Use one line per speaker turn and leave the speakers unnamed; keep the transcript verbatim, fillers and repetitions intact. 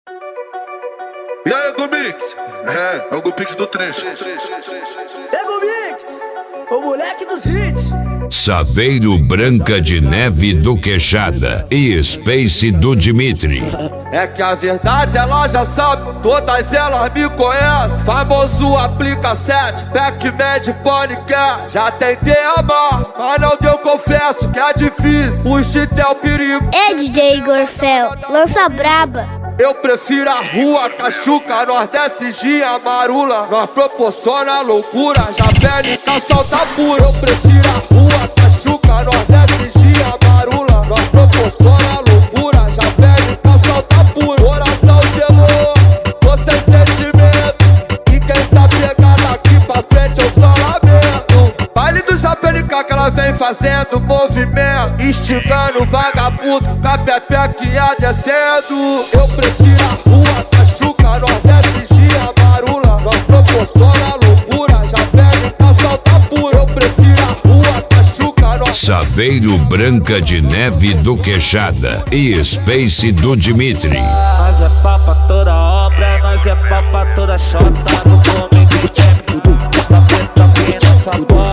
E aí, Ego Mix? É, é o Ego Mix do trecho.
Ego Mix, o moleque dos hits.
Saveiro Branca de Neve do Queixada e Space do Dimitri.
É que a verdade ela já sabe, todas elas me conhecem. Famoso aplica sete, Pac-Man Ponycat. Já tentei amar, mas não deu, confesso que é difícil. O instinto é o perigo.
É D J Igor Fel, lança braba.
Eu prefiro a rua, Cachuca, nós desce dia marula. Nós proporciona loucura, já pele salta pura. Eu prefiro a rua, Cachuca, nós desce dia marula. Nós proporciona loucura, já pele salta pura. Coração gelou, tô sem sentimento. E quem sabe pegar daqui pra frente eu só lamento. Baile do Japelica que ela vem fazendo movimento, instigando vagabundo, na pepeca ia descendo. Eu prefiro a rua, Cachuca, nós desce dia marula. Nós proporciona loucura, já pega pra salta pura. Eu prefiro a rua, Cachuca, nós...
Saveiro Branca de Neve do Queixada e Space do Dimitri.
Nós é papa toda obra, nós é papa toda chota. No nome do tempo, tá preta bem nessa bola.